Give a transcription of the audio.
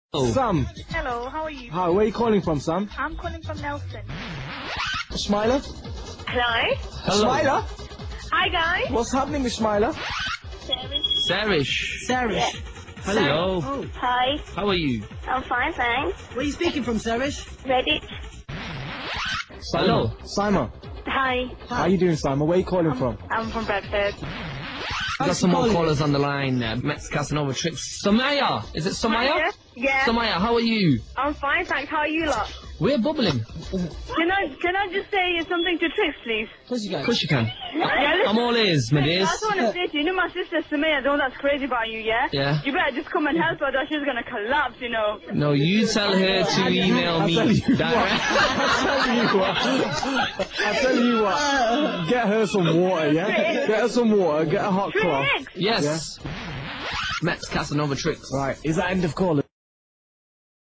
Oh. Sam. Hello, how are you? Hi, where are you calling from, Sam? I'm calling from Nelson. Smiler? Hello? Smiler? Hi, guys. What's happening with Smiler? Sarish. Sarish. Hello. Oh, Hi. How are you? I'm fine, thanks. where are you speaking from, Sarish? Reddit. Hello. Simon. Hi. How are you doing, Simon? Where are you calling from? I'm from Bradford. We got some more callers on the line. Mets Casanova Tricks. Samaya. Is it Samaya? Yeah. Samaya, how are you? I'm fine, thanks. How are you lot? We're bubbling. Can I just say something to Trix, please? Of course you Of can. course you can. Yeah, listen. I'm all ears, my I dears. just want to say to you, you know my sister Samaya, the one that's crazy about you, yeah? Yeah. You better just come and help her, or she's going to collapse, you know. No, you tell her to email me direct. I tell you what. Get her some water, yeah? Get her some water, get a hot cloth. Trix! Yes. Mets Casanova Tricks. Right, is that end of call?